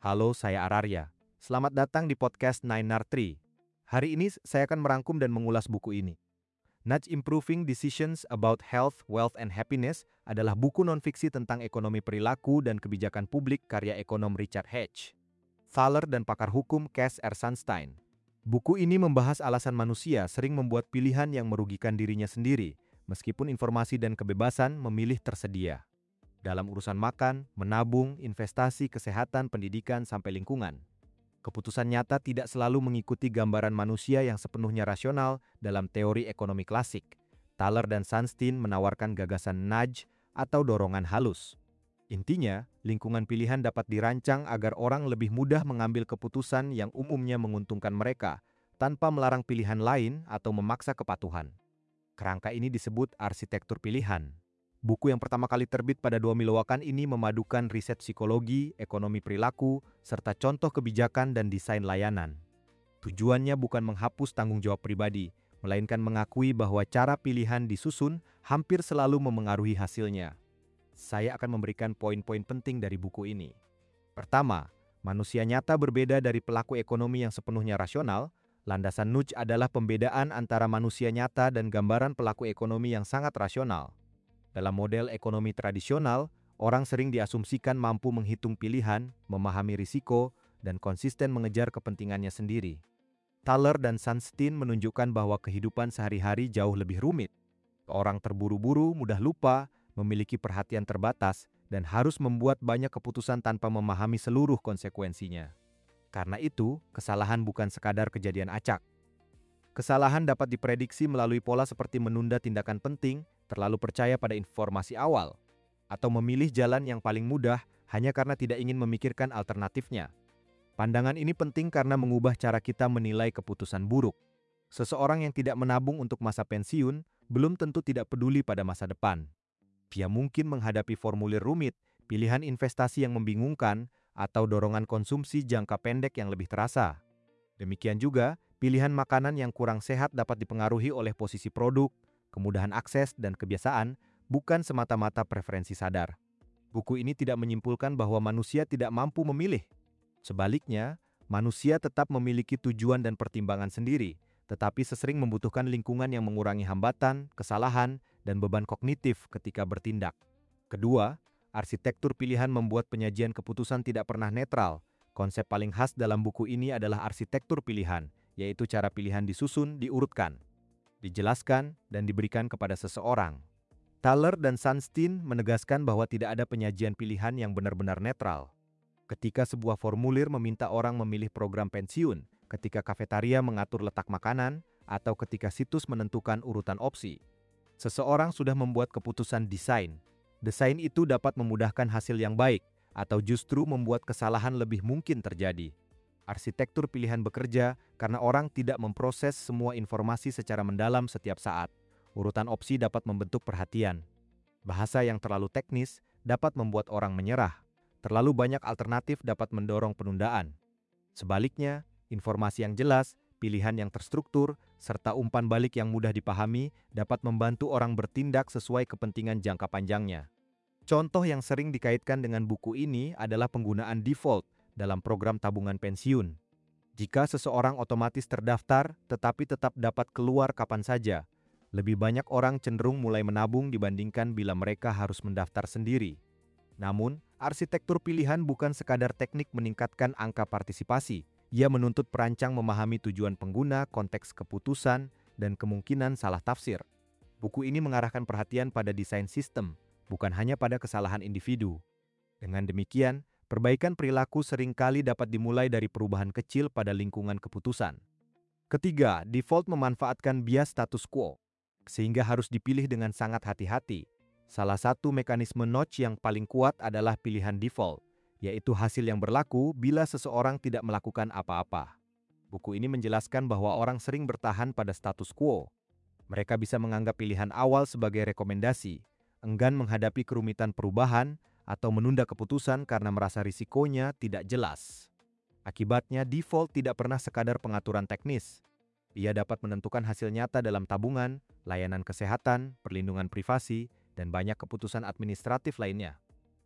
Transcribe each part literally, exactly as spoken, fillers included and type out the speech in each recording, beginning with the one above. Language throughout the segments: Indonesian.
Halo, saya Ararya. Selamat datang di podcast Nine R Three. Hari ini saya akan merangkum dan mengulas buku ini. Nudge Improving Decisions About Health, Wealth, and Happiness adalah buku non-fiksi tentang ekonomi perilaku dan kebijakan publik karya ekonom Richard H. Thaler dan pakar hukum Cass R. Sunstein. Buku ini membahas alasan manusia sering membuat pilihan yang merugikan dirinya sendiri, meskipun informasi dan kebebasan memilih tersedia. Dalam urusan makan, menabung, investasi, kesehatan, pendidikan, sampai lingkungan. Keputusan nyata tidak selalu mengikuti gambaran manusia yang sepenuhnya rasional dalam teori ekonomi klasik. Thaler dan Sunstein menawarkan gagasan nudge atau dorongan halus. Intinya, lingkungan pilihan dapat dirancang agar orang lebih mudah mengambil keputusan yang umumnya menguntungkan mereka, tanpa melarang pilihan lain atau memaksa kepatuhan. Kerangka ini disebut arsitektur pilihan. Buku yang pertama kali terbit pada dua ribu delapan ini memadukan riset psikologi, ekonomi perilaku, serta contoh kebijakan dan desain layanan. Tujuannya bukan menghapus tanggung jawab pribadi, melainkan mengakui bahwa cara pilihan disusun hampir selalu memengaruhi hasilnya. Saya akan memberikan poin-poin penting dari buku ini. Pertama, manusia nyata berbeda dari pelaku ekonomi yang sepenuhnya rasional. Landasan nudge adalah pembedaan antara manusia nyata dan gambaran pelaku ekonomi yang sangat rasional. Dalam model ekonomi tradisional, orang sering diasumsikan mampu menghitung pilihan, memahami risiko, dan konsisten mengejar kepentingannya sendiri. Thaler dan Sunstein menunjukkan bahwa kehidupan sehari-hari jauh lebih rumit. Orang terburu-buru, mudah lupa, memiliki perhatian terbatas, dan harus membuat banyak keputusan tanpa memahami seluruh konsekuensinya. Karena itu, kesalahan bukan sekadar kejadian acak. Kesalahan dapat diprediksi melalui pola seperti menunda tindakan penting, terlalu percaya pada informasi awal, atau memilih jalan yang paling mudah hanya karena tidak ingin memikirkan alternatifnya. Pandangan ini penting karena mengubah cara kita menilai keputusan buruk. Seseorang yang tidak menabung untuk masa pensiun belum tentu tidak peduli pada masa depan. Dia mungkin menghadapi formulir rumit, pilihan investasi yang membingungkan, atau dorongan konsumsi jangka pendek yang lebih terasa. Demikian juga, pilihan makanan yang kurang sehat dapat dipengaruhi oleh posisi produk, kemudahan akses, dan kebiasaan, bukan semata-mata preferensi sadar. Buku ini tidak menyimpulkan bahwa manusia tidak mampu memilih. Sebaliknya, manusia tetap memiliki tujuan dan pertimbangan sendiri, tetapi sesering membutuhkan lingkungan yang mengurangi hambatan, kesalahan, dan beban kognitif ketika bertindak. Kedua, arsitektur pilihan membuat penyajian keputusan tidak pernah netral. Konsep paling khas dalam buku ini adalah arsitektur pilihan, yaitu cara pilihan disusun, diurutkan, dijelaskan, dan diberikan kepada seseorang. Thaler dan Sunstein menegaskan bahwa tidak ada penyajian pilihan yang benar-benar netral. Ketika sebuah formulir meminta orang memilih program pensiun, ketika kafetaria mengatur letak makanan, atau ketika situs menentukan urutan opsi, seseorang sudah membuat keputusan desain. Desain itu dapat memudahkan hasil yang baik, atau justru membuat kesalahan lebih mungkin terjadi. Arsitektur pilihan bekerja karena orang tidak memproses semua informasi secara mendalam setiap saat. Urutan opsi dapat membentuk perhatian. Bahasa yang terlalu teknis dapat membuat orang menyerah. Terlalu banyak alternatif dapat mendorong penundaan. Sebaliknya, informasi yang jelas, pilihan yang terstruktur, serta umpan balik yang mudah dipahami dapat membantu orang bertindak sesuai kepentingan jangka panjangnya. Contoh yang sering dikaitkan dengan buku ini adalah penggunaan default dalam program tabungan pensiun. Jika seseorang otomatis terdaftar tetapi tetap dapat keluar kapan saja, lebih banyak orang cenderung mulai menabung dibandingkan bila mereka harus mendaftar sendiri. Namun, arsitektur pilihan bukan sekadar teknik meningkatkan angka partisipasi. Ia menuntut perancang memahami tujuan pengguna, konteks keputusan, dan kemungkinan salah tafsir. Buku ini mengarahkan perhatian pada desain sistem, bukan hanya pada kesalahan individu. Dengan demikian, perbaikan perilaku seringkali dapat dimulai dari perubahan kecil pada lingkungan keputusan. Ketiga, default memanfaatkan bias status quo, sehingga harus dipilih dengan sangat hati-hati. Salah satu mekanisme nudge yang paling kuat adalah pilihan default, yaitu hasil yang berlaku bila seseorang tidak melakukan apa-apa. Buku ini menjelaskan bahwa orang sering bertahan pada status quo. Mereka bisa menganggap pilihan awal sebagai rekomendasi, enggan menghadapi kerumitan perubahan, atau menunda keputusan karena merasa risikonya tidak jelas. Akibatnya, default tidak pernah sekadar pengaturan teknis. Ia dapat menentukan hasil nyata dalam tabungan, layanan kesehatan, perlindungan privasi, dan banyak keputusan administratif lainnya.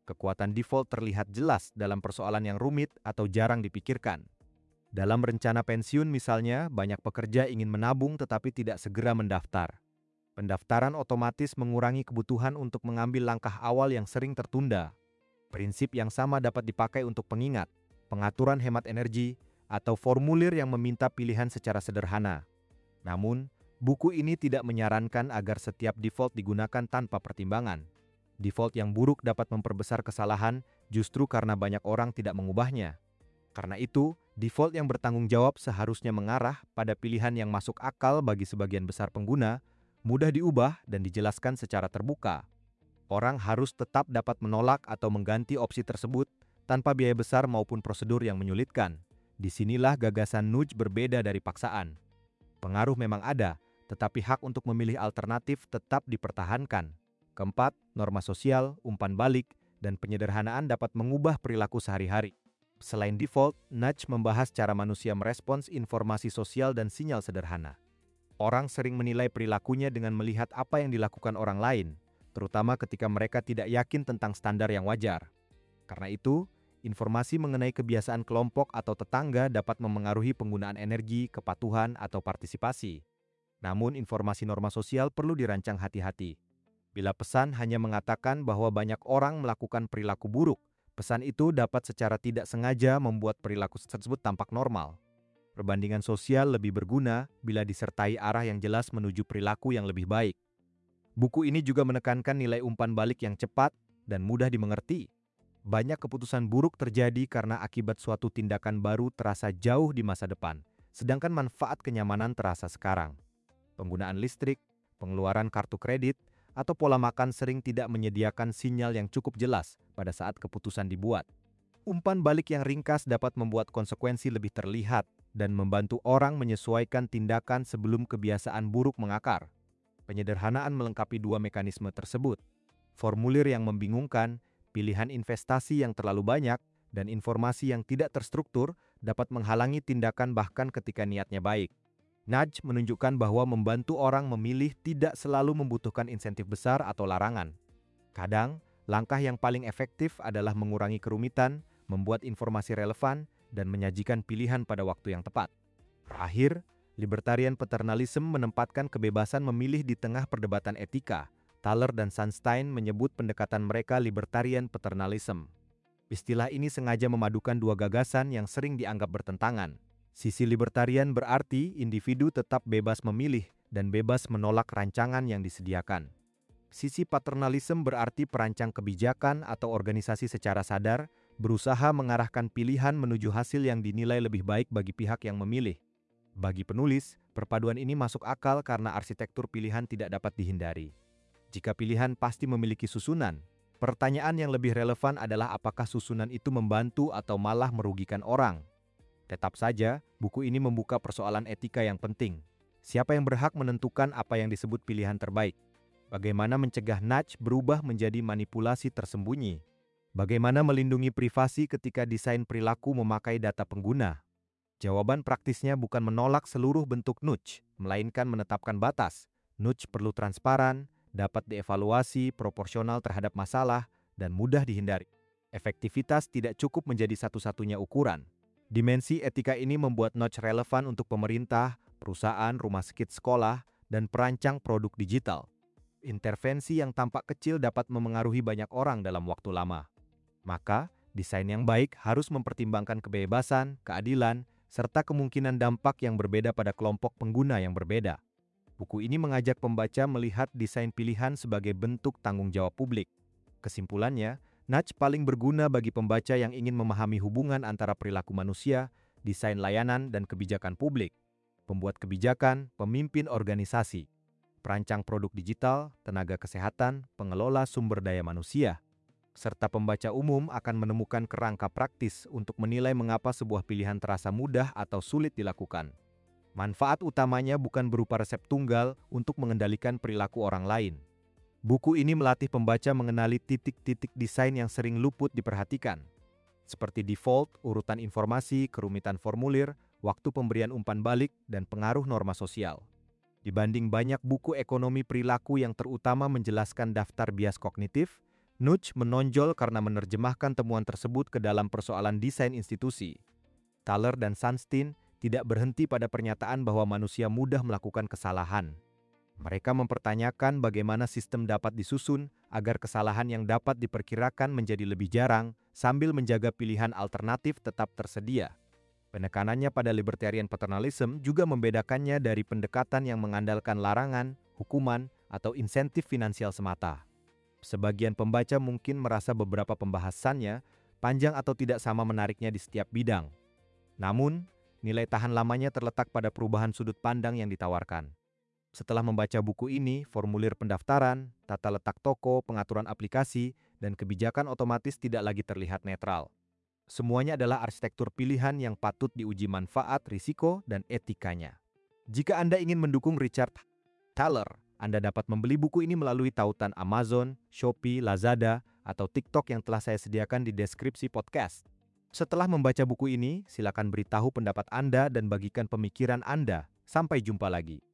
Kekuatan default terlihat jelas dalam persoalan yang rumit atau jarang dipikirkan. Dalam rencana pensiun misalnya, banyak pekerja ingin menabung tetapi tidak segera mendaftar. Pendaftaran otomatis mengurangi kebutuhan untuk mengambil langkah awal yang sering tertunda. Prinsip yang sama dapat dipakai untuk pengingat, pengaturan hemat energi, atau formulir yang meminta pilihan secara sederhana. Namun, buku ini tidak menyarankan agar setiap default digunakan tanpa pertimbangan. Default yang buruk dapat memperbesar kesalahan justru karena banyak orang tidak mengubahnya. Karena itu, default yang bertanggung jawab seharusnya mengarah pada pilihan yang masuk akal bagi sebagian besar pengguna, mudah diubah dan dijelaskan secara terbuka. Orang harus tetap dapat menolak atau mengganti opsi tersebut tanpa biaya besar maupun prosedur yang menyulitkan. Disinilah gagasan nudge berbeda dari paksaan. Pengaruh memang ada, tetapi hak untuk memilih alternatif tetap dipertahankan. Keempat, norma sosial, umpan balik, dan penyederhanaan dapat mengubah perilaku sehari-hari. Selain default, nudge membahas cara manusia merespons informasi sosial dan sinyal sederhana. Orang sering menilai perilakunya dengan melihat apa yang dilakukan orang lain, terutama ketika mereka tidak yakin tentang standar yang wajar. Karena itu, informasi mengenai kebiasaan kelompok atau tetangga dapat memengaruhi penggunaan energi, kepatuhan, atau partisipasi. Namun, informasi norma sosial perlu dirancang hati-hati. Bila pesan hanya mengatakan bahwa banyak orang melakukan perilaku buruk, pesan itu dapat secara tidak sengaja membuat perilaku tersebut tampak normal. Perbandingan sosial lebih berguna bila disertai arah yang jelas menuju perilaku yang lebih baik. Buku ini juga menekankan nilai umpan balik yang cepat dan mudah dimengerti. Banyak keputusan buruk terjadi karena akibat suatu tindakan baru terasa jauh di masa depan, sedangkan manfaat kenyamanan terasa sekarang. Penggunaan listrik, pengeluaran kartu kredit, atau pola makan sering tidak menyediakan sinyal yang cukup jelas pada saat keputusan dibuat. Umpan balik yang ringkas dapat membuat konsekuensi lebih terlihat dan membantu orang menyesuaikan tindakan sebelum kebiasaan buruk mengakar. Penyederhanaan melengkapi dua mekanisme tersebut. Formulir yang membingungkan, pilihan investasi yang terlalu banyak, dan informasi yang tidak terstruktur dapat menghalangi tindakan bahkan ketika niatnya baik. Nudge menunjukkan bahwa membantu orang memilih tidak selalu membutuhkan insentif besar atau larangan. Kadang, langkah yang paling efektif adalah mengurangi kerumitan, membuat informasi relevan, dan menyajikan pilihan pada waktu yang tepat. Terakhir, libertarian paternalism menempatkan kebebasan memilih di tengah perdebatan etika. Thaler dan Sunstein menyebut pendekatan mereka libertarian paternalism. Istilah ini sengaja memadukan dua gagasan yang sering dianggap bertentangan. Sisi libertarian berarti individu tetap bebas memilih dan bebas menolak rancangan yang disediakan. Sisi paternalism berarti perancang kebijakan atau organisasi secara sadar berusaha mengarahkan pilihan menuju hasil yang dinilai lebih baik bagi pihak yang memilih. Bagi penulis, perpaduan ini masuk akal karena arsitektur pilihan tidak dapat dihindari. Jika pilihan pasti memiliki susunan, pertanyaan yang lebih relevan adalah apakah susunan itu membantu atau malah merugikan orang. Tetap saja, buku ini membuka persoalan etika yang penting. Siapa yang berhak menentukan apa yang disebut pilihan terbaik? Bagaimana mencegah nudge berubah menjadi manipulasi tersembunyi? Bagaimana melindungi privasi ketika desain perilaku memakai data pengguna? Jawaban praktisnya bukan menolak seluruh bentuk nudge, melainkan menetapkan batas. Nudge perlu transparan, dapat dievaluasi, proporsional terhadap masalah, dan mudah dihindari. Efektivitas tidak cukup menjadi satu-satunya ukuran. Dimensi etika ini membuat nudge relevan untuk pemerintah, perusahaan, rumah sakit, sekolah, dan perancang produk digital. Intervensi yang tampak kecil dapat memengaruhi banyak orang dalam waktu lama. Maka, desain yang baik harus mempertimbangkan kebebasan, keadilan, serta kemungkinan dampak yang berbeda pada kelompok pengguna yang berbeda. Buku ini mengajak pembaca melihat desain pilihan sebagai bentuk tanggung jawab publik. Kesimpulannya, nudge paling berguna bagi pembaca yang ingin memahami hubungan antara perilaku manusia, desain layanan, dan kebijakan publik. Pembuat kebijakan, pemimpin organisasi, perancang produk digital, tenaga kesehatan, pengelola sumber daya manusia, serta pembaca umum akan menemukan kerangka praktis untuk menilai mengapa sebuah pilihan terasa mudah atau sulit dilakukan. Manfaat utamanya bukan berupa resep tunggal untuk mengendalikan perilaku orang lain. Buku ini melatih pembaca mengenali titik-titik desain yang sering luput diperhatikan, seperti default, urutan informasi, kerumitan formulir, waktu pemberian umpan balik, dan pengaruh norma sosial. Dibanding banyak buku ekonomi perilaku yang terutama menjelaskan daftar bias kognitif, Nudge menonjol karena menerjemahkan temuan tersebut ke dalam persoalan desain institusi. Thaler dan Sunstein tidak berhenti pada pernyataan bahwa manusia mudah melakukan kesalahan. Mereka mempertanyakan bagaimana sistem dapat disusun agar kesalahan yang dapat diperkirakan menjadi lebih jarang sambil menjaga pilihan alternatif tetap tersedia. Penekanannya pada libertarian paternalism juga membedakannya dari pendekatan yang mengandalkan larangan, hukuman, atau insentif finansial semata. Sebagian pembaca mungkin merasa beberapa pembahasannya panjang atau tidak sama menariknya di setiap bidang. Namun, nilai tahan lamanya terletak pada perubahan sudut pandang yang ditawarkan. Setelah membaca buku ini, formulir pendaftaran, tata letak toko, pengaturan aplikasi, dan kebijakan otomatis tidak lagi terlihat netral. Semuanya adalah arsitektur pilihan yang patut diuji manfaat, risiko, dan etikanya. Jika Anda ingin mendukung Richard Thaler, Anda dapat membeli buku ini melalui tautan Amazon, Shopee, Lazada, atau TikTok yang telah saya sediakan di deskripsi podcast. Setelah membaca buku ini, silakan beritahu pendapat Anda dan bagikan pemikiran Anda. Sampai jumpa lagi.